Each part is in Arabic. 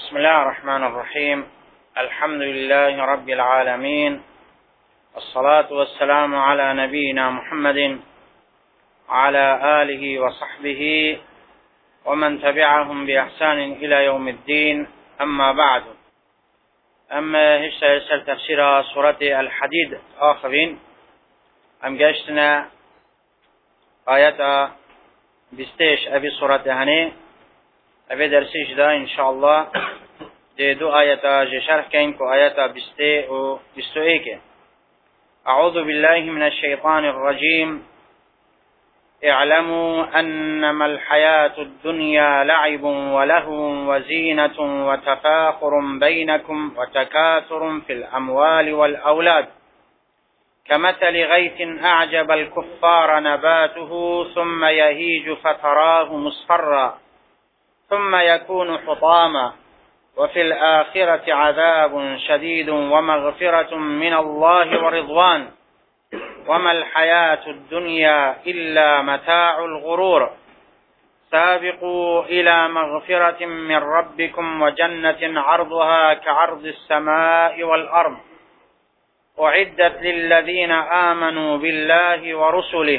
بسم الله الرحمن الرحيم. الحمد لله رب العالمين، والصلاة والسلام على نبينا محمد وعلى آله وصحبه ومن تبعهم بإحسان إلى يوم الدين. أما بعد، أما هشتا تفسير سورة الحديد آخرين أم جاشتنا آيات بستيش أبي سورة هني أبي درسيش دا إن شاء الله دي دو آيات جشرح كينكو آيات بستي و بستوئيك. أعوذ بالله من الشيطان الرجيم. اعلموا أنما الحياة الدنيا لعب ولهو وزينة وتفاخر بينكم وتكاثر في الأموال والأولاد كمثل غيث أعجب الكفار نباته ثم يهيج فتراه مصفرا ثم يكون حطاما وفي الآخرة عذاب شديد ومغفرة من الله ورضوان وما الحياة الدنيا إلا متاع الغرور. سابقوا إلى مغفرة من ربكم وجنة عرضها كعرض السماء والأرض أعدت للذين آمنوا بالله ورسله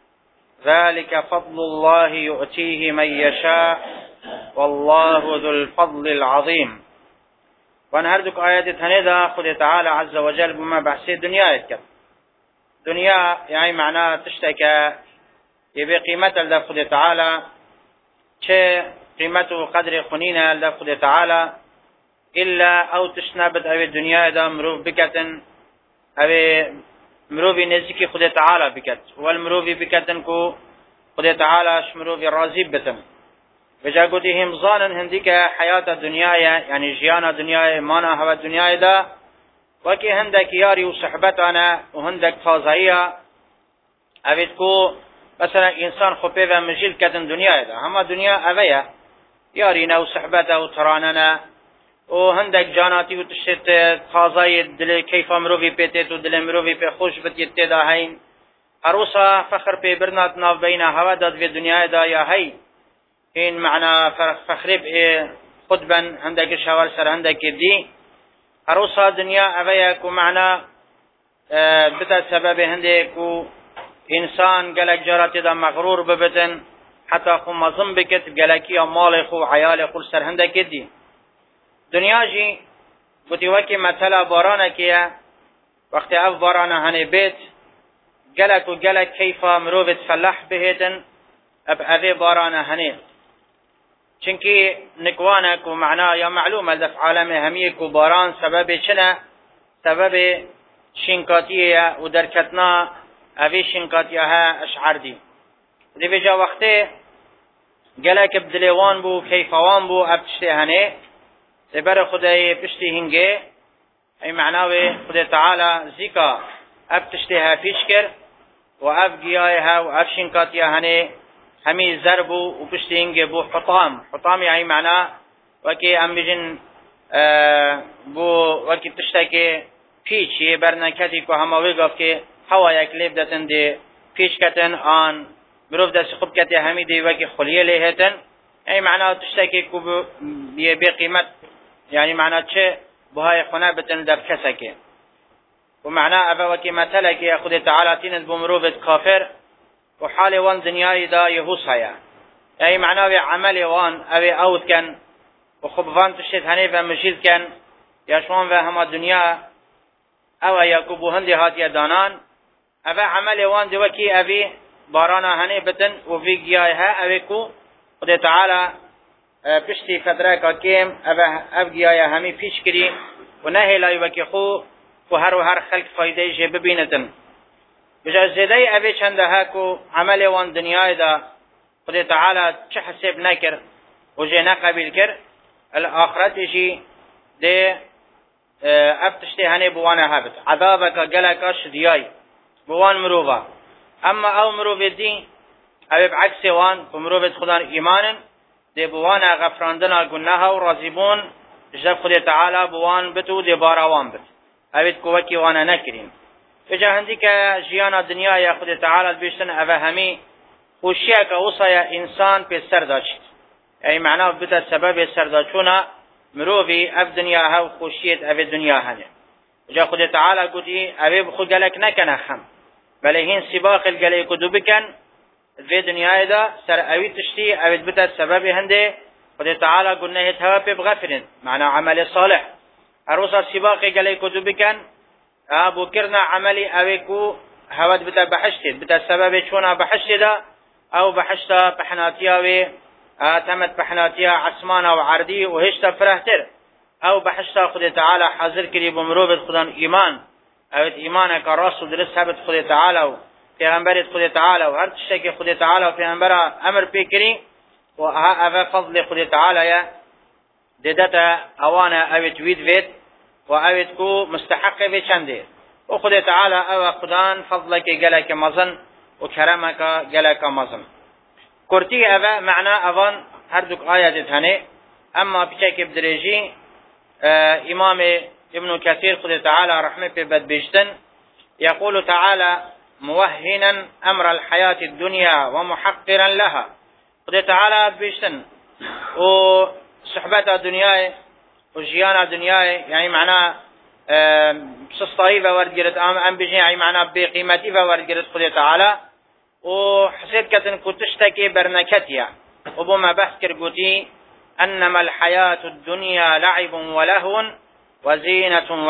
ذلك فضل الله يؤتيه من يشاء والله ذو الفضل العظيم. ونهردك آيات هنيدا خد تعالى عز وجل بما بحثي الدنيا يتكب دنيا يعني معناه تشتكى يبي قيمة لدى خد تعالى چه قيمته قدر خنينة لدى خد تعالى إلا أو تشنبت أبي الدنيا دا مروف بكتن أبي مروفي نزكي خد تعالى بكت والمروفي بكتن كو خد تعالى شمروفي راضي بتن بجا قدهم ظانا هنديك حياة الدنيا يعني جيانا الدنيا مانا هوا الدنيا دا وكي هندك ياري وصحبتنا وهندك فاضعية أبيتكو مثلا إنسان خبه ومجيل كتن دنيا دا هما دنيا أبيا يارينا وصحبته وتراننا وهندك جاناتي وتشت فاضعية دل كيف مروفي بيتت ودل مروفي بخوش بتيت دا هين أروسا فخر ببرنات ناف بين هوا داد في الدنيا دا يا هي این معنى فخرب خطبا عندك الشوار سر عندك دي أروسا دنيا أبيك ومعنى بتا سبب عندك إنسان قالك جرات دا مغرور ببتن حتى خو مظن بكت قالك يا مال خو عيال خو سر عندك دي دنيا جي بتوكي مثلا بارانا كيا وقت اف بارانا هني بيت قالك وقالك كيف مروفت فلاح بهتن اب اذي بارانا هني چنكي نكوانك ومعناه يا معلومة لف عالم هميك وباران سبب چنا سبب شنكاتية ودركتنا اوي شنكاتيها اشعر دي بجا وقته قالك بدلوان بو كيفوان بو ابتشتي هني سبر خدای پشتی هنگه ای معناه خدای تعالی زیکا ابتشتها پیش کر و اف گیایها و اف شنکاتیا هنه همی زربو و پشتی هنگه بو حطام یعنی معناه وکی ام بجن بو وکی تشتاکی پیچ یه برنکتی که همه ویگاف که هوا یک لیب دتن دی پیچ کتن آن مروف دست خوب کتی همی دی وکی خلیه لیهتن ای معناه تشتاکی که یه بی قیمت يعني معناه چه بهای خونه بتن در کسکه و معناه ابا وکی مثلا که خود تعالی تیند بمروبت کافر و حال وان دنیای دا یهوس هیا يعني معناه عمل وان اوی اوت کن و خب وان تشت هنی و مجید کن یا شوان و هما دنیا او یاکوبو هندی هاتی دانان ابا عمل وان دی وکی اوی بارانا هنی بتن و وی گیای ها اوی کو خود تعالی پشتی فتره که کم افگیای همی پیش کری و نه لای وکی خو و هر خلق فایده جه ببینتن بجا زیده اوی چنده ها که عمل وان دنیای دا خود تعالی چه حساب نکر و جه نقبیل کر الاخرت جی ده افتشتی هنی بوانه هبت عذابک گلک شدیای بوان مروفا اما او مروف دی اوی بعکس وان و مروفت خودان ایمانن دی بوانا غفراندنا گناها و رازیبون جب خود تعالی بوان بتو دی باراوان بت اوید کوکی وانا نکریم بجا هندی که جیانا دنیا یا خود تعالی بیشتن اوه همی خوشیه که اوصا انسان پی سر داشت ای معناه بتا سبب سرداچونا مروفي اف دنيا هاو خوشيت اف الدنيا هنه جا خود تعالى قوتي ابي بخو قالك نكنا خم بل هين سباق القلي كدو بكن في دنيا دا سر اوي تشتي اوي بتا السبب هنده خود تعالى قلنا هتها بغفرن معنى عمل صالح اروسا سباق القلي كدو بكن ابو كرنا عملي اوي كو هود بتا بحشت بتا السبب شونا بحشت دا او بحشتا بحناتياوي تمت بحناتيا عسمانا وعردي وهشتا فرهتر او بحشتا خود تعالى حاضر كري بمروبت خدان ايمان او ايمانك الرسول درس ثبت خود تعالى و پیغمبر خود تعالى و هر تشتكي خود تعالى و پیغمبر امر بكري و ها فضل خود تعالى يا ددتا اوانا او تويد فيت و او كو مستحق في چنده و خود تعالى او خدان فضلك جلك مزن و كرمك جلك مزن كرتي او معنى اوان هر دوك آيات هنه اما بشكل بدرجي امام ابن كثير خد تعالى رحمه بد بيشتن يقول تعالى موهنا امر الحياة الدنيا ومحقرا لها خد تعالى بيشتن وصحبة الدنيا وجيانا الدنيا يعني معناه سستايفا ورد ام بيجي يعني معناه بقيمتيفا ورد خد تعالى وحسيت كتن كتشتكي برنكتيا وبما بحث كرقوتي أنما الحياة الدنيا لعب ولهو وزينة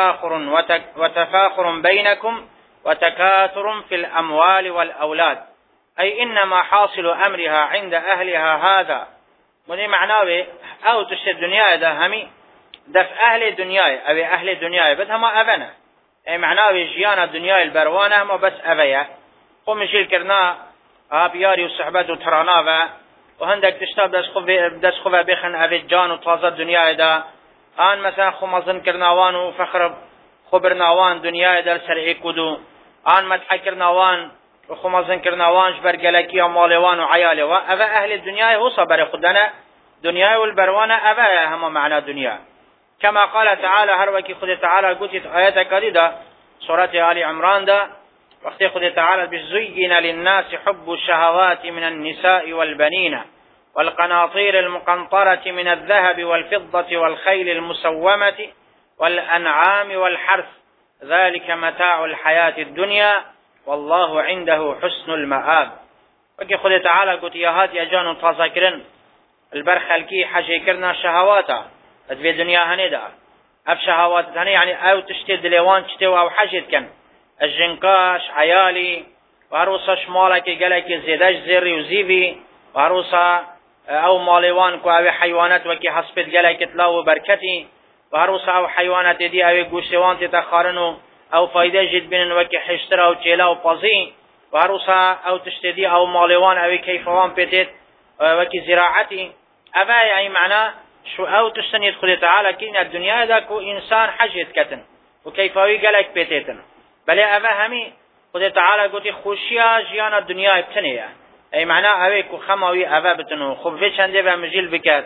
وتفاخر بينكم وتكاثر في الأموال والأولاد أي إنما حاصل أمرها عند أهلها هذا ودي معناه أو تشت الدنيا ده همي دف أهل الدنيا أو أهل الدنيا بدها ما أبنا أي معناه جيانا الدنيا البروانة ما بس أبيا قوم شيل كرنا أبياري وصحبته تراناها وهندك تشتاب دس خوفا بخن أبي جان وطازة الدنيا دا آن مثلا خو مزن كرناوان وفخر خبرناوان دنيا دا سرعي كدو آن مدح كرناوان وخو مزن كرناوان جبر قلقيا مالوان وعيالي وأبا أهل الدنيا هو صبر خدنا دنيا والبروانة أبا هما معنى دنيا كما قال تعالى هروكي خد تعالى قلت آيات كريدة سورة آل عمران دا وقت خد تعالى بزين للناس حب الشهوات من النساء والبنين والقناطير المقنطرة من الذهب والفضة والخيل المسومة والأنعام والحرث ذلك متاع الحياة الدنيا والله عنده حسن المآب وكي خد تعالى قلت يا هات يا جانو تذكرن البرخ الكي حاجة كرنا شهواتا في الدنيا هندا اف شهوات هني يعني او تشتي دليوان تشتي او حاجة كان الجنكاش عيالي وعروسا شمالك قالك زيداش زيري وزيبي وعروسا او ماليوان كو او حيوانات وكي حسبت قالك تلاو بركتي وعروسا او حيوانات دي او قوشتوان تتخارنو او فايدة جد بين وكي حشترا و تشيلا و بازي وعروسا او تشتدي او ماليوان او كيفوان بيتت وكي زراعتي افا يعني معناه شو او تشتني يدخل تعالى كين الدنيا ذاكو انسان حاجة كتن وكيفوي قالك بيتتن بلي افا همي خد تعالى قلت خوشيا جيان الدنيا ابتنية اي معناه اويكو خماوي افا بتنو خب في چنده بمجيل بكات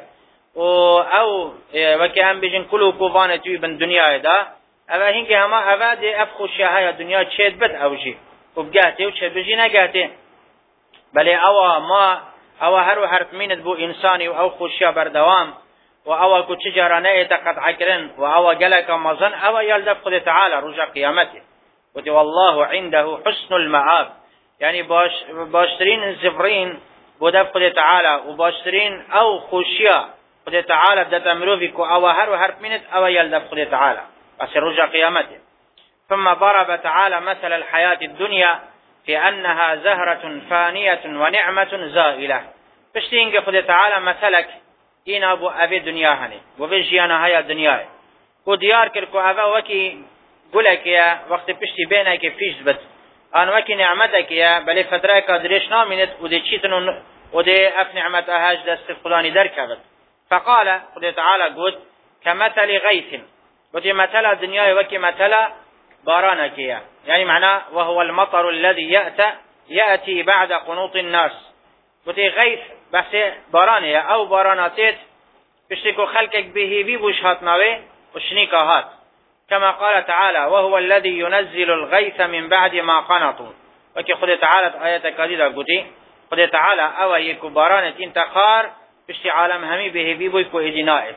او وكي هم بيجن كلو كوفانة توي بن دنيا دا افا هنگي هما افا دي اف خوشيا هاي الدنيا تشيد بد اوجي وبقاته وچه بجي نقاته بلي او هرو حرف ميند بو انساني او خوشيا بردوام و او کو تجارانه اعتقاد عکرن و او جلک مزن او يلدف خد تعالى رجع قيامته ودي والله عنده حسن المآب يعني باشترين الزفرين بدف خد تعالى وباشترين او خوشيا خد تعالى بدت امروفيكو او هر حرف منت او يلدف خد تعالى بس رجع قيامته ثم ضرب تعالى مثل الحياة الدنيا في انها زهرة فانية ونعمة زائلة بشتين خد تعالى مثلك این ابو اوی دنیا هنی و به جیانا های دنیا کو دیار کر کو اوی وکی گله کیا وقت پشتی بینه که پیش بد آن وکی نعمت کیا بلی فتره کادرش نامینت و دی چیتن و دی اف نعمت اهاج دست خدانی در کبد فقال خد تعالى قد كمثل غيث ودي مثل دنيا وكي مثل باران كيا يعني معناه وهو المطر الذي يأتي بعد قنوط الناس ودي غيث بس بارانه او باراناتيت بشتكو خلقك به بيبوش هاتناوي وشنيكا هات كما قال تعالى وهو الذي ينزل الغيث من بعد ما قنطوا وكي خد تعالى آيات كاديدة قدي خد تعالى او يكو بارانت انتخار بشتي عالم همي به بيبويكو ادنائت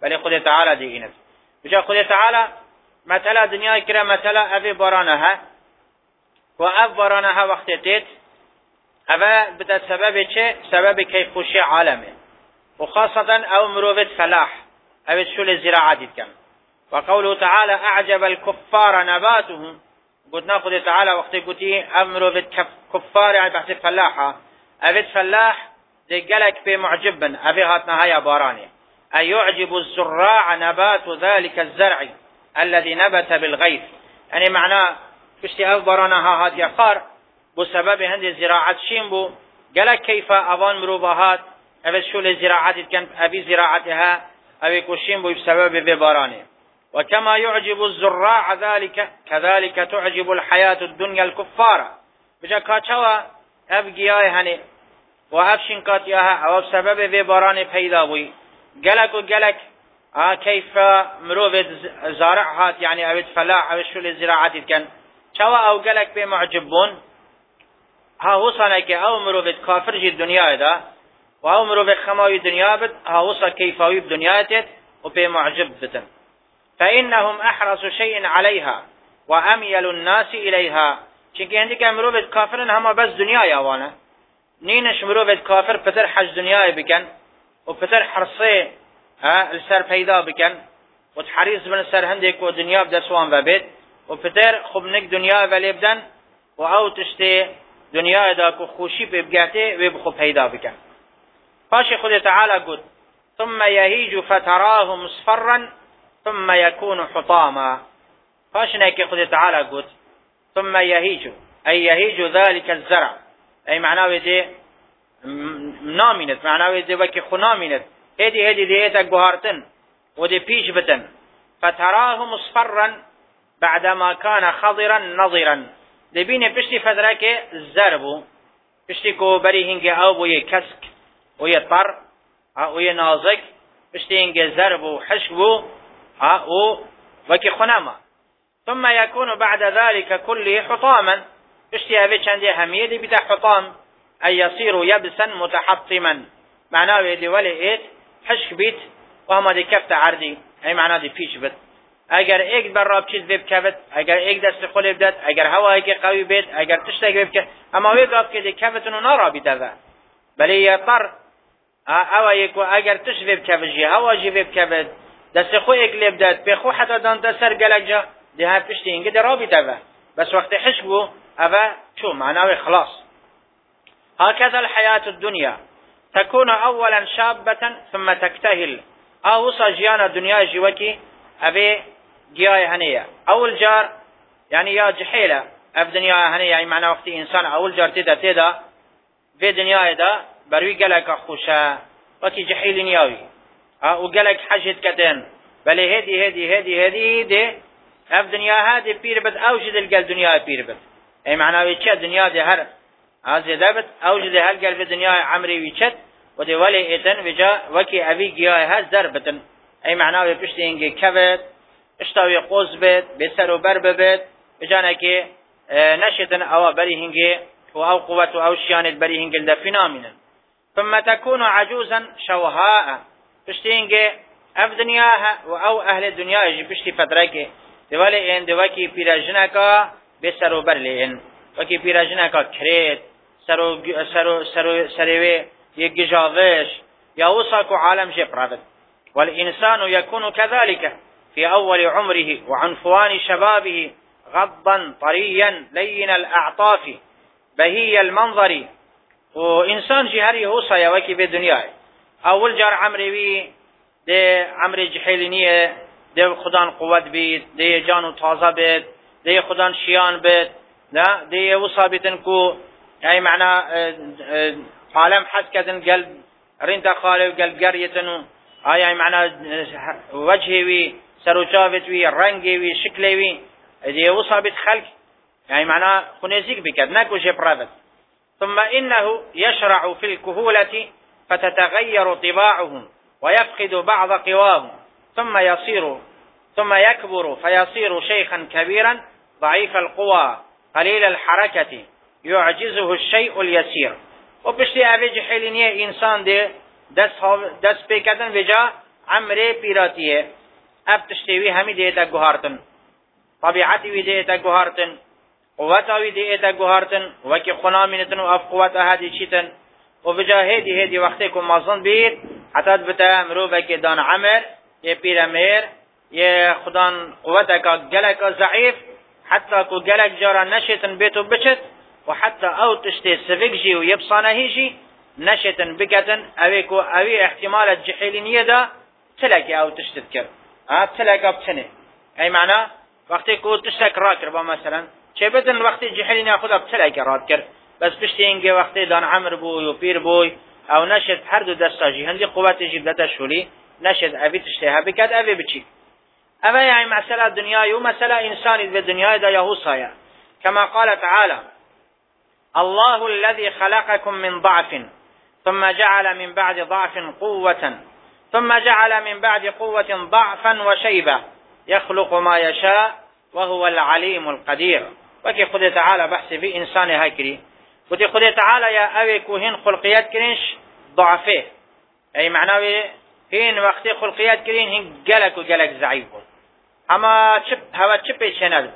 بل خود تعالى دي إنت بجا خود تعالى مثلا دنيا كرا مثلا أبي برانها وأب برانها وقت تيت أبا بدا سبب چه سبب كيف خوشي عالمه وخاصة أو مروفة فلاح أو شول الزراعات كم وقوله تعالى أعجب الكفار نباتهم قلنا خد تعالى وقت قلتي أمروفة كفار يعني بحث فلاحة أبد فلاح دي قلق بمعجبا أبي هاتنا هيا باراني أي يعجب الزراع نبات ذلك الزرع الذي نبت بالغيث يعني معناه فشتي أو برانها هات يقار بسبب هندي زراعة شينبو قلق كيف أظن مروفهات أبد شول الزراعات كانت أبي زراعتها أبي كشينبو بسبب بباراني وكما يعجب الزراع ذلك كذلك تعجب الحياة الدنيا الكفارة بجا كاتشوا أبقياي هني وأبشن كاتياها أو بسبب بباراني بيدا بوي قلق وقلق كيف مروفة زارعات يعني أبد فلاح أبد شول الزراعات كان شوا أو قلق بمعجبون ها وصنك أو مروفة كافر جي الدنيا دا وأو مروفة خماوي الدنيا بد ها وصا كيفاوي الدنيا تت وبمعجب بتن فإنهم أحرص شيء عليها وأميل الناس إليها چونکه هندی که مروفة كافرن هما بس دنیا يوانا نينش مروفة كافر پتر حج دنیا بكن وپتر حرصي السر پیدا بكن وتحريص بن السر هندك ودنيا بدسوان ببيت وپتر خبنك دنيا ولی بدن و او تشتي دنیا دا کو خوشی ببگاته وبخو پیدا بكن فاش خود تعالى قد ثم يهيج فتراه مصفرا ثم يكون حطاما فاشنا كي خد تعالى قلت ثم يهيج أي يهيج ذلك الزرع أي معناه دي نامنت معناه دي وكي خنامنت هدي دي هتك بهارتن ودي بيش بتن فتراه مصفرا بعدما كان خضرا نظرا دي بين بشتي فدرك الزربو بشتي كو بري هنجي أو بوي كسك وي طر وي نازك بشتي هنجي زربو حشبو وكي خنامة ثم يكون بعد ذلك كله حطاما اشتيا بيش عندي همية دي بتا حطام أي يصير يبسا متحطما معناه يدي ولي ايت حشك بيت وهما دي كفت عردي اي معناه دي فيش بيت اگر ايك براب چيز بيب كفت اگر ايك دست خولي بدت اگر هوا ايك قوي بيت اگر تشتاك بيب كفت اما ويقف كده كفتنو نارا بيتذا بل يطر او ايكو اگر تش بيب كفت جي هوا جي بيب كفت دست خو ايك لبدت بخو حتى دان تسر قلق جا دي ها بشتي انجي دي رابي تبا بس وقت حشبه ابا شو معناه خلاص هكذا الحياة الدنيا تكون اولا شابة ثم تكتهل وصا جيانا الدنيا جيوكي ابي جياي هنية اول جار يعني يا جحيلة اف دنيا هنية يعني معناه وقت انسان اول جار تدا في دنيا دا بروي قلق اخوشا وكي جحيل نياوي وقلق حاجت كدن بل هدي دي اف دنیا هادي پیر بد اوجد القل دنیا پیر بد اي معناه چه دنیا ده هر هذا دبت اوجد هر قل في دنیا عمري ويچت ودي ولي اتن وجا وكي ابي گيا ها ضربتن اي معناه پشتينگي كبت اشتاوي قوز بيت بسر وبر بيت بجانا كي نشتن او بريهنگي او قوه او شيان البريهنگل ده فينامن ثم تكون عجوزا شوهاء پشتينگي اف دنياها او اهل الدنيا يجي پشتي فتركي دیواله این دوکی پیراجنا کا به سرو بر لین وکی پیراجنا کا کریت سروی یک جاوش یا وصاك عالم جبرابت والإنسان يكون كذلك في أول عمره وعنفوان شبابه غضا طريا لين الأعطاف بهي المنظر وإنسان جهري وصا يوكي بالدنيا أول جار عمري دي عمري جحيلينيه دي خدان قوت بيت دي جانو تازه بيت دي خدان شيان بيت لا دي وصابتن كو اي معنى عالم حسكتن قلب رنت خالب قلب قريتن اي معنى وجهي وي سروجاوت وي رنگي وي شكلي وي دي وصابت خلق يعني معنى خنزيك بكد نكو جبرافت ثم انه يشرع في الكهولة فتتغير طباعه ويفقد بعض قواه ثم يكبر فيصير شيخا كبيرا ضعيف القوى قليل الحركة يعجزه الشيء اليسير وبشتي أبي جحيلينيه إنسان دي دس بيكتن بجا عمره پیراتیه اب تشتوی همی دیتا گوهارتن طبیعتی وی دیتا گوهارتن قوتا وی دیتا گوهارتن وکی خنامینتن و اف قوتا هدی چیتن و بجا هدی وقتی که مازن بید حتی بتا مروفه که دان عمر یه پیرمیر یه خدان قوتا که گلک ضعیف حتی که گلک جارا نشیتن بیتو بچت و حتی او تشتی سفک جی و یبصانه هیجی نشتن بکتن اوی احتمال جحیلینیه دا تلکی او تشتت کرد تلک اب تنه ای معنی وقتی که تشتک را کرد با مثلا چه بدن وقتی جحیلینیه خود اب تلک راد کرد بس پشتی اینگه وقتی دان عمر بوی و پیر بوی او نشد هر دو دستا جی هندی قوت جیبلتا شولی نشد اوی تشتیها بکت اوی بچی اوی یعنی مسئله دنیای و مسئله انسانی به دنیای دا یهو سایه كما قال تعالى الله الذي خلقكم من ضعف ثم جعل من بعد ضعف قوة ثم جعل من بعد قوة ضعفا وشيبة يخلق ما يشاء وهو العليم القدير وكي خد تعالى بحث في إنسان هكري وكي خد تعالى يا أوي كوهن خلقيات كرينش ضعفه أي معناه هين وقت خلقيات كرين هن جلك ضعيف أما هوا تشب شنال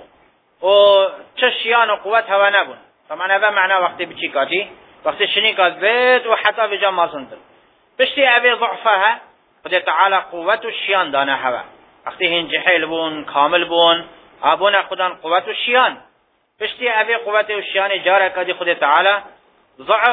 و تشيان قوة هوا نبون طبعا هذا معنى وقت بتشيكاتي وقت شنيكات بيت وحتى بجا ما صندل بشتي أبي ضعفها خد تعالى قوة الشيان دانا هوا وقت هن جحيل بون كامل بون أبونا خدان قوة الشيان بشتي أبي قوة الشيان جارك دي خد تعالى ضعف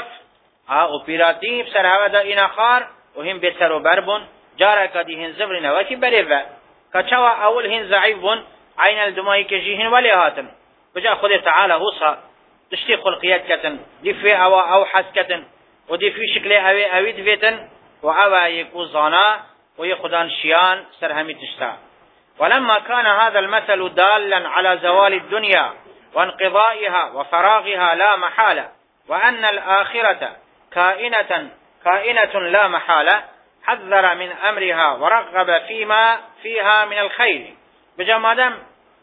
وبيراتي بسر هوا دا إنا خار وهم بسر وبربون جارك دي هن زبر نواكي بريفا كچوا أول هن ضعيف بون عين الدماء كجيهن ولي هاتن بجا خد تعالى هوصا تشتي خلقيات كتن دي في أو حس كتن ودي في شكل أوي دفيتن وأوا يكو ظانا ويخدان شيان سرهمي تشتا ولما كان هذا المثل دالا على زوال الدنيا وانقضائها وفراغها لا محالة وأن الآخرة كائنة لا محالة حذر من أمرها ورغب فيما فيها من الخير بجا مادم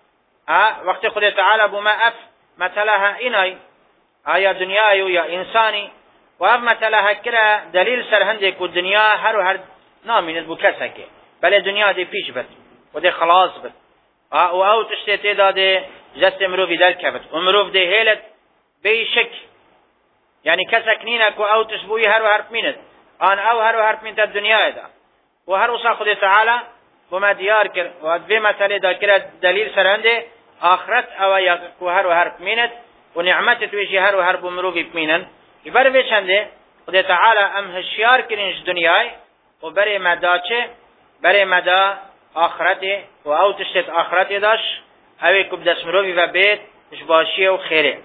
وقت خد تعالى بما أف مثلها إناي يا دنياي يا إنساني وأف مثلها كلا دليل سرهندك والدنيا هر نامين البكسك بل الدنيا دي فيش بت ودي خلاص بت او تشتي دا دي جست مروف درك بت ومروف دي هيلت بيشك يعني كسك نينك او تشبوي هر وهرب مينت ان او هر وهرب مينت الدنيا دا وهر وصا خد تعالى وما ديار كر وادبي مثل دا كلا دليل سرهنده آخرت او يكو هر وهرب مينت ونعمت تويشي هر وهرب مروف بمينن يبر چنده خد تعالى ام هشيار كرينش دنياي وبري مداچه بري مدا آخرته و او تشتت آخرته داش اوه كب دسمروفي و بيت اشباشيه و خيره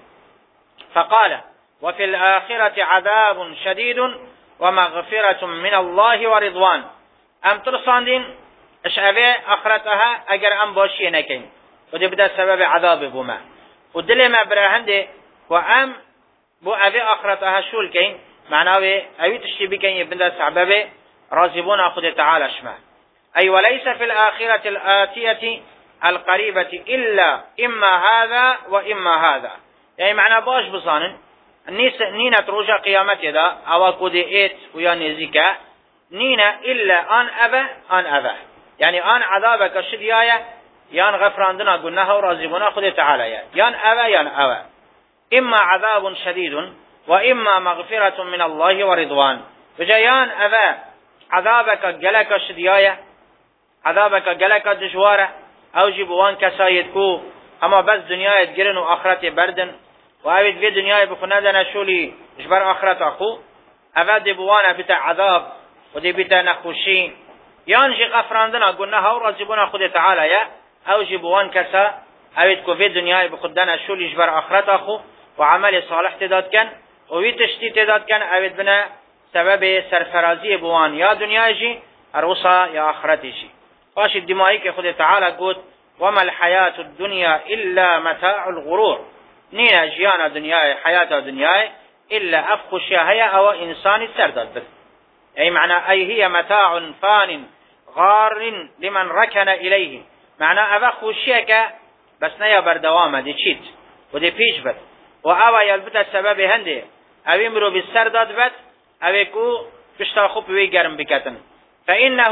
فقال وفي الآخرة عذاب شديد ومغفرة من الله ورضوان ام ترساندين اش اوه آخرتها اگر ام باشيه نكين و دي بدا سبب عذاب بوما و دل ما براهنده و ام بو اوه آخرتها شول كين معناه اوه تشتي بكين يبدا سبب راضبون خد تعالى شمه أي وليس في الآخرة الآتية القريبة إلا إما هذا وإما هذا يعني معنى باش بصانن نينا تروجا قيامتي دا أو كودي إيت ويا نزيكا نينا إلا أن أبا يعني أن عذابك شديايا يان غفراندنا قلناها وراضبون خد تعالى يان أبا إما عذاب شديد وإما مغفرة من الله ورضوان وجيان أبا عذابك جلك شديايا عذابك جلك دجواره او جبوان كسايد كو اما بس دنيا يتجرن واخرت بردن واويد في دنيا بخندنا شولي جبر اخرت اخو افاد بوانا بتاع عذاب ودي بتاع نخوشي يانجي غفراندنا قلنا هاو رجبونا خد تعالى يا او جبوان كسا اويد كو في دنيا بخدنا شولي جبر اخرت اخو وعمل صالح تداد كان ويتشتي تداد كان اويد بنا سبب سرفرازی بوان یا دنیا جی اروسا یا آخرت جی باش الدمائی که خود تعالی قد وما الحياة الدنيا إلا متاع الغرور نينا جيانا دنياي حياة دنياي إلا أفخشها هي أو إنسان سردد بس أي معنى أي هي متاع فان غار لمن ركن إليه معنى أفخشيك بس نيا بردوامة دي تشيت ودي بيش بس وأوا يلبت السبب هندي أو يمرو بالسردد بس اوه کو پشتا خوب وی گرم بکتن فإنه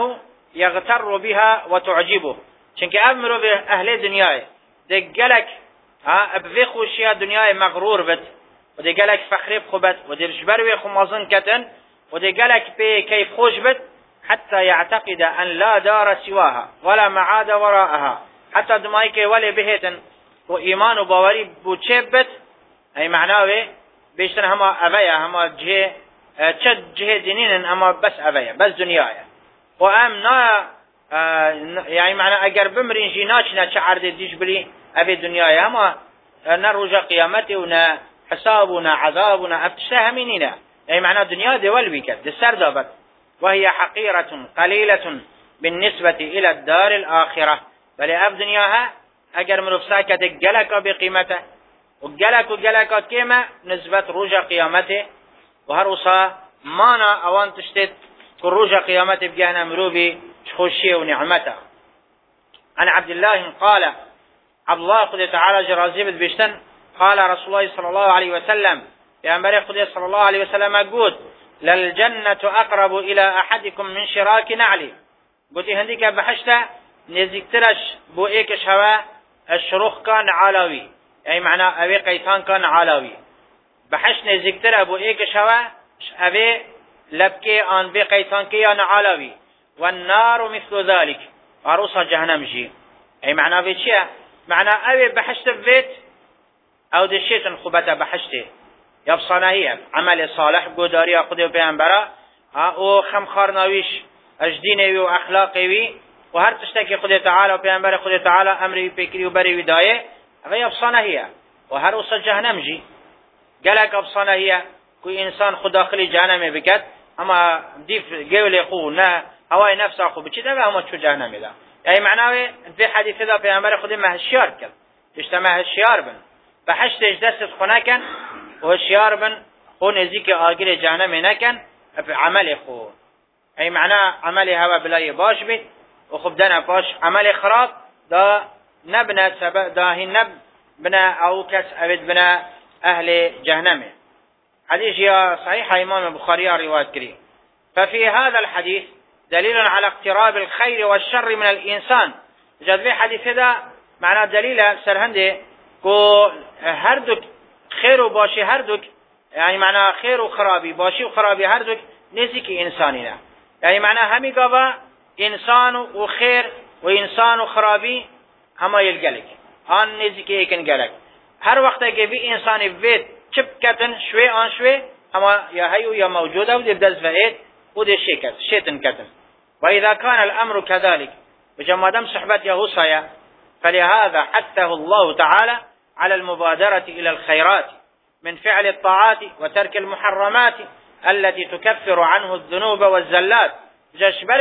يغتر بها وتعجبه چونك امرو به اهل دنیای ده گلک ابوی خوشی دنیای مغرور بد و ده گلک فخری بخوبت و ده جبروی خمازن کتن و ده گلک به کیف خوش بد حتى يعتقد أن لا دار سواها ولا معاد وراءها حتى دمائك ولي بهتن و ایمان و باوری بو چبت ای معناوه بیشتر هما اویا هما جه چه جه دینین اما بس اویا بس دنیای و ام نا يعني معنى اگر بمرین جیناچ نا چه عرض دیش بلی اوی دنیای اما نا رجا قیامتی و نا حساب و نا عذاب و نا افتشته همینینا ای معنى دنیا دول بیکد ده سر دابت وهي حقيرة قليلة بالنسبة إلى الدار الآخرة بل أب دنياها اگر مرفساكت گلک بقیمته و گلک کیما نسبت روژا قیامته و هر اصا مانا اوان تشتد که روژا قیامته بگهنا مروبی خوشی و نعمته. عن عبد الله قال عبد الله خد تعالى جرازيبت بيشتن قال رسول الله صلى الله عليه وسلم يا أمبري خد صلى الله عليه وسلم قلت للجنة أقرب إلى أحدكم من شراك نعلي قلت هنديك بحشته نزيكترش بو ايكش هوا الشروخ كان علاوي يعني معنى اوي قيتان كان علاوي بحش نزيكتر ابو ايكش هوا اوي لبكي آن بي قيتان كيان علاوي والنار مثل ذلك عروسا جهنم جي يعني معنى اوي چيه معنى اوي بحشت بيت او دشيت خبتا بحشته يبصانا هي عمل صالح قداري اقضي بيانبرا او خمخار ناويش اجديني و اخلاقي و هر تشتكي خدا تعالى و پیامبر خدا تعالى امری بکری و بری ودایه اوی افسانه هي و هر وصل جهنم جي قالك افسانه هي كو انسان خدا داخل جهنم بكت اما ديف قول خو نه هواي نفس اخو بچي ده هم چو جهنم ده يعني معناه في حديث ده پیامبر خدا مهشیار کرد اجتماع هشیار بن بحشتش دست خونه کن و هشیار بن خو نزيك آگیر جهنم نکن عمل خو اي معناه عمل هوا بلای باش بید وخب دنا باش عمل خراب دا نبنى سبب دا هي نبنى او كس ابد بنا اهل جهنم. حديث يا صحيح امام البخاري روايه كريم. ففي هذا الحديث دليل على اقتراب الخير والشر من الانسان. جد في حديث هذا معناه دليل سرهنده كو هردك خير وباشي هردك يعني معناه خير وخرابي باشي وخرابي هردك نزيك انساننا يعني معناه همي قبا انسان و خیر و انسان و خرابی همه یلگلک آن نیزی که ایکن گلک هر وقت که بی انسانی وید چپ کتن شوی آن شوی همه یا هیو یا موجوده و دیب دز وید و دی شیطن کتن و اذا كان الامر كذلك بجمادم صحبت يهوصايا فلهذا حثه الله تعالى على المبادرة إلى الخيرات من فعل الطاعات وترك المحرمات التي تكفر عنه الذنوب والزلات جشبر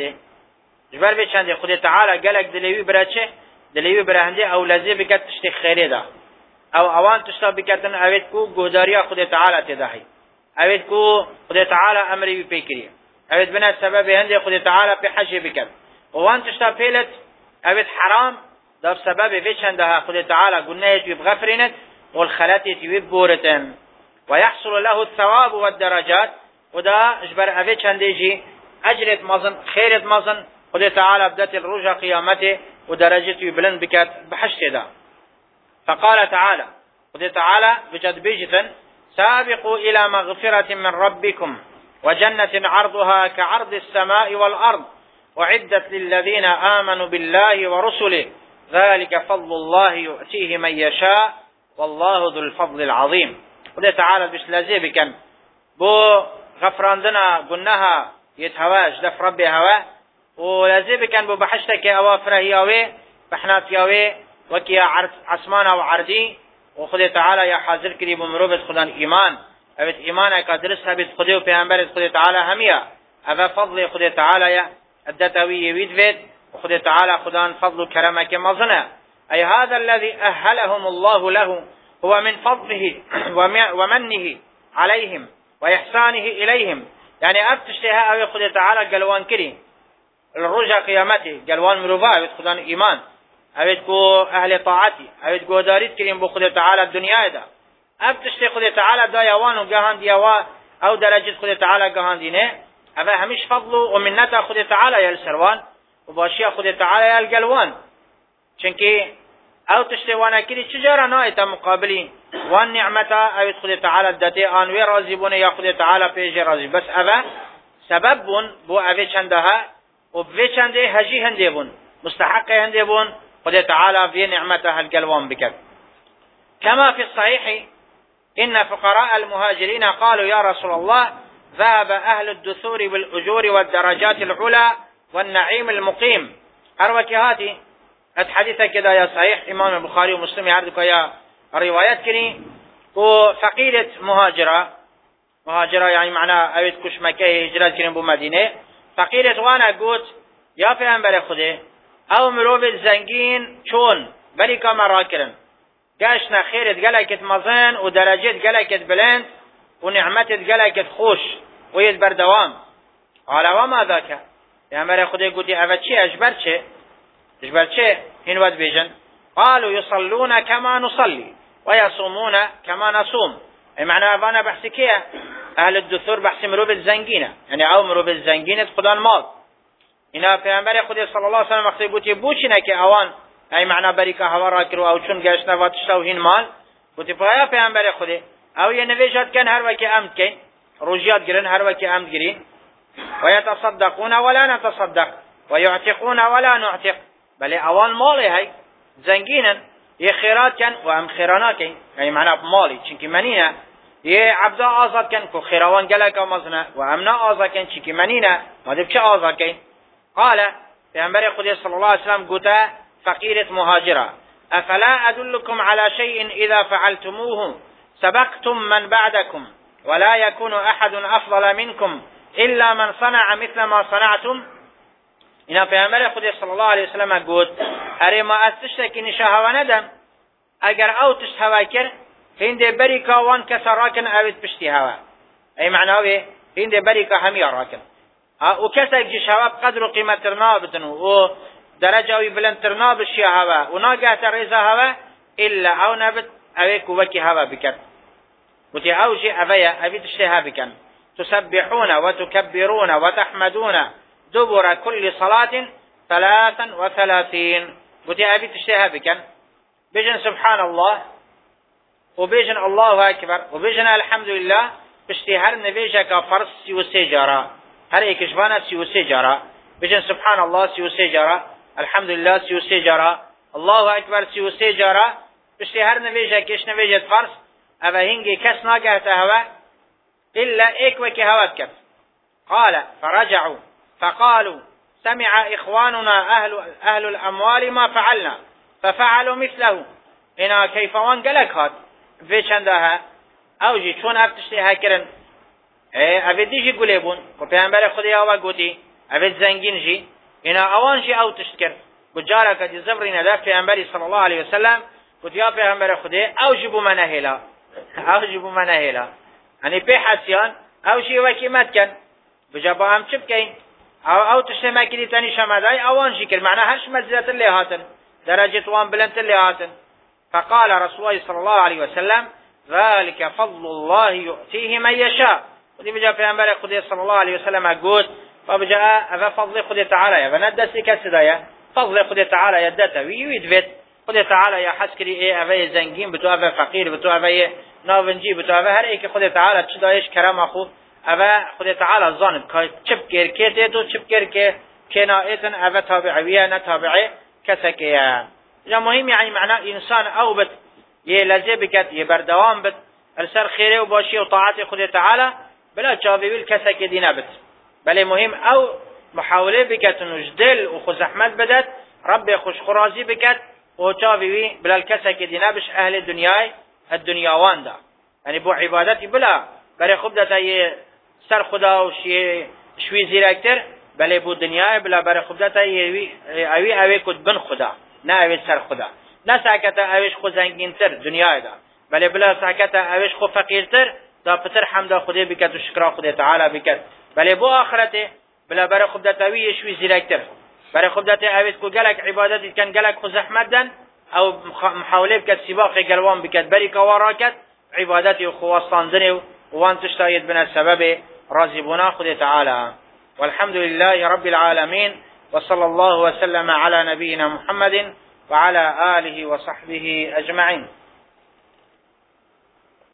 بچنده خود تعالی گلک دلیوی براچه دلیوی برهنده او لذی بکت تشتی خیره ده او اوان تشتا بکتن اوید کو گهداری خود تعالی تدهی اوید کو خود تعالی امری بپیکری اوید بنا سبب هنده خود تعالی پی حجی بکت وان تشتا پیلت اوید حرام ده سبب بچنده خود تعالی گناهی توی بغفرینت والخلاتی توی بورتن ويحصل له الثواب والدرجات ودا اجبر اوید چنده جی اجرت مازن خيرت مازن خدا تعالى بدات الرجع قيامته ودرجته بلند بكات بحشت ده. فقال تعالى خدا تعالى بجد بيجتن سابقوا إلى مغفرة من ربكم وجنة عرضها كعرض السماء والأرض وعدت للذين آمنوا بالله ورسله ذلك فضل الله يؤتيه من يشاء والله ذو الفضل العظيم. خدا تعالى بش لازي بكن بو غفراندنا قلناها يتهواش دف ربي هوا ولازم كان بو بحشتك اوافره ياوي بحنات ياوي وكيا عثمان او عردي وخد تعالى يا حاضر كري بمروبت خدان ايمان ابت ايمانك درسها بيت خدي وبيغمبر خد تعالى هميا ابا فضل خد تعالى يا الدتوي يويد وخد تعالى خدان فضل كرمك مظنه اي هذا الذي اهلهم الله له هو من فضله ومنه عليهم واحسانه اليهم يعني افتشتها او خد تعالى قلوان كري الرجع قيامته قلوان مروفا او خدان ايمان او كو اهل طاعتي او كو داريت كريم بو خد تعالى الدنيا ده افتشت خد تعالى دا يوان وجهان ديوا او درجه خد تعالى جهان دينه اوه همیش فضل و منت خود تعالی یل سروان و باشی خود تعالی یل گلوان چونکه او تشتوانه کری چجارا نایتا مقابلی وان نعمتا او خود تعالی داته آنوی راضی بونه یا خود تعالی پیش راضی بس اوه سبب بون بو اوه چنده ها و بوه چنده هجی هنده بون مستحق هنده بون خود تعالی في نعمته القلوان بكت كما في الصحيح إن فقراء المهاجرين قالوا يا رسول الله ذهب أهل الدثور بالأجور والدرجات العلى والنعيم المقيم أروكي هاتي الحديث كده يا صحيح إمام البخاري ومسلم يعرضك يا روايات كني وفقيرة مهاجرة يعني معناه أويت كش مكة هجرات كني بمدينة فقيرة وانا قلت يا پیغمبر خدا او مروف زنگین چون بلی که مراکرن گشنا خیرت گلکت مزن و درجت گلکت بلند و نعمتت گلکت خوش و ید بردوام قال وما ذاك پیغمبر خدا گوتی اوه چی اجبر چه این ود بیجن قالوا يصلون كما نصلي ويصومون كما نصوم ای معنی اوانا بحثی که اهل الدثور بحث مروف زنگینه یعنی او مروف زنگینت خدان مال اینا پیامبر خدا صلی الله علیه و سلم وقتی گویی بوچینه که اوان ای معنا بریکه هوا را کرو او چون گشت و تشتوهین مال گویی پایا پیامبر خدا او یه نویجات کن هر وقت امد کن روجیات گرن هر وقت امد گرین و یتصدقون ولا نتصدق و یعتقون ولا نعتق بله اوان مالی های زنگینن یه خیرات کن و هم خیرانا کن ای معنا مالی چونکی منینه یه عبدا آزاد کن که خیروان گلک آمازنه و امنا آزاد کن چونکی منینه مادب چه آزاد کن قال پیامبر خدا صلی الله علیه و سلم گوته فقیرت مهاجره افلا ادلكم على شيء اذا فعلتموه سبقتم من بعدكم ولا يكون احد افضل منكم الا من صنع مثل ما صنعتم اینا پیامبر خدا صلی الله علیه و سلم گوت اره ما استش که نشاه ندم اگر او تش هوا کر هند بریکا وان کسراکن اوید پشتی هوا ای معناوی هند بریکا همی راکن و کسی که شواب قدر و قیمت ترنا بتنو و درجه وی بلند ترنا بشی هوا و ناگه تریزا هوا الا او نبت اوی کوکی هوا بکن و تی اوجی اوی اوی تشتها بکن تسبحون و تکبرون و تحمدون دبر كل صلاة 33 و تی اوی تشتها بکن بجن سبحان الله و بجن الله اکبر و بجن الحمد لله بشتی هر نویجه که فرض 33 جارا هر ایکش وانا 33 جارا بجن سبحان الله 33 جارا الحمد لله 33 جارا الله اکبر 33 جارا بشتی هر نویجه کش نویجه فرض اوه هنگی کس ناگهت هوا الا ایک وکی هوات کف قال فرجعوا فقالوا سمع اخواننا اهل الاموال ما فعلنا ففعلوا مثله اینا کیفوان گلک هات في چندها اوجی چون افتشتی ها کرن اوه دیجی گله بون که پیامبر خدا آوا گوتی اوه زنگین جی اینا اوان جی او تشت کرد بجارا کدی زبری نده پیامبری صلی الله علیه وسلم گوتی یا پیامبر خدا اوجی بو منه هیلا یعنی پی حسیان اوجی وکی مد کن بجابا هم چپ کن او تشت مکری تانی شمدای اوان جی کر معنی هرش مزیدت اللي هاتن درجت وان بلنت اللي هاتن فقال رسول الله صلى الله عليه وسلم ذلك فضل الله يؤتيه من يشاء ودي بجاء پیامبر خدا صلى الله عليه وسلم قلت فبجاء هذا فضل خدا تعالى فندس كسدايا فضل خدا تعالى يدته ويدفت خدا تعالى يا حسكري ايه اوه زنگين بتو اوه فقير بتو اوه ناونجي بتو اوه هر ايه که خدا تعالى چدایش کرم اخو اوه خدا تعالى ظانب که چپ کر کته تو چپ کر که کنایتن اوه تابعویه نه تابعه کسکیه یا مهم یعنی معنی انسان او بت یه لزه بکت یه بردوام بت السر خیره و باشی و طاعت خدا تعالی بلا چاویل کسک دینه بت بله مهم او محاوله بکت نجدل و خو زحمت بدت رب خوش خرازی بکت و چاویوی بلا کسک دینه بش اهل دنیای الدنیاوان دا یعنی بو عبادتی بلا برای خوب دتا یه سر خدا و شوی زیرکتر بله بو دنیای بلا برای خوب دتا یه اوی کد بن خدا نه اوی سر خدا نه ساکتا اویش خو زنگینتر دنیای دا بله بلا ساکتا اویش خو فقیرتر دا پتر حمد خدا بکت و شکر خدا تعالی بکت بله بو آخرته بلا برای خوب دتا اوی شوی زیرکتر برای خوب دتا اویش کو گلک عبادتی کن گلک خو زحمت دن او محاوله بکت سباق گلوان بکت بری کواراکت عبادتی و خواستاندن و وان تشتاید بنا سبب راضی بونا خدا تعالی والحمد لله رب العالمين، وصلى الله وسلم على نبينا محمد وعلى آله وصحبه أجمعين.